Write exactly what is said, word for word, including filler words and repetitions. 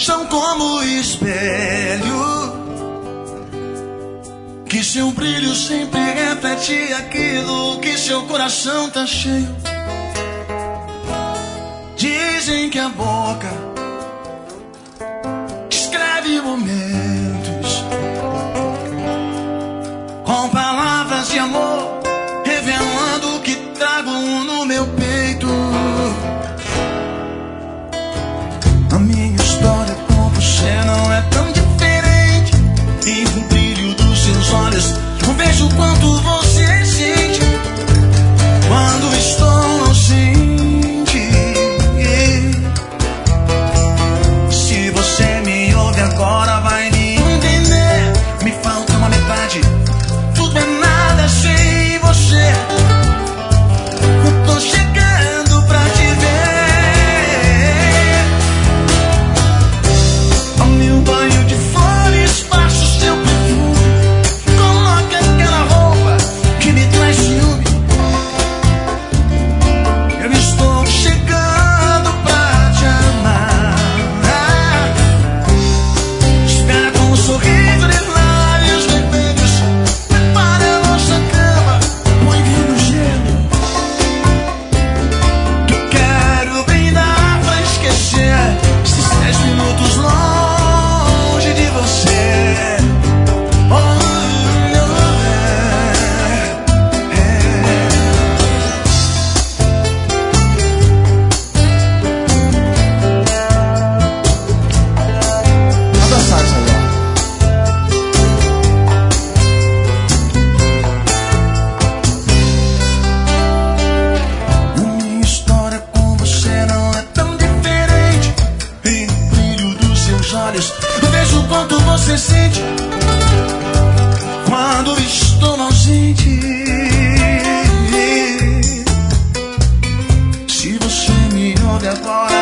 são como espelho, que seu brilho sempre reflete aquilo que seu coração tá cheio. Dizem que a boca descreve momentos com palavras de amor, revelando o que trago no meu peito. A minha história com você não é tão diferente. E o brilho dos seus olhos eu vejo o quanto você sente quando estou ausente. Se você me ouve agora vai me entender. Me falta uma metade, tudo é nada sem você. Eu tô chegando pra te ver. Ao meu banho de flores passo o seu perfume. Coloque aquela roupa que me traz ciúme. Eu estou chegando pra te amar. Espera com um sorriso de lábios vermelhos. Prepara a nossa cama, põe vinho gelo, que eu quero brindar pra esquecer esses dez minutos longe de você. Oh, é, é. Vou dançar isso aí, ó. A minha história com você não é tão diferente. E o brilho dos seus olhos eu vejo o quanto você sente quando estou ausente. Se você me ouve agora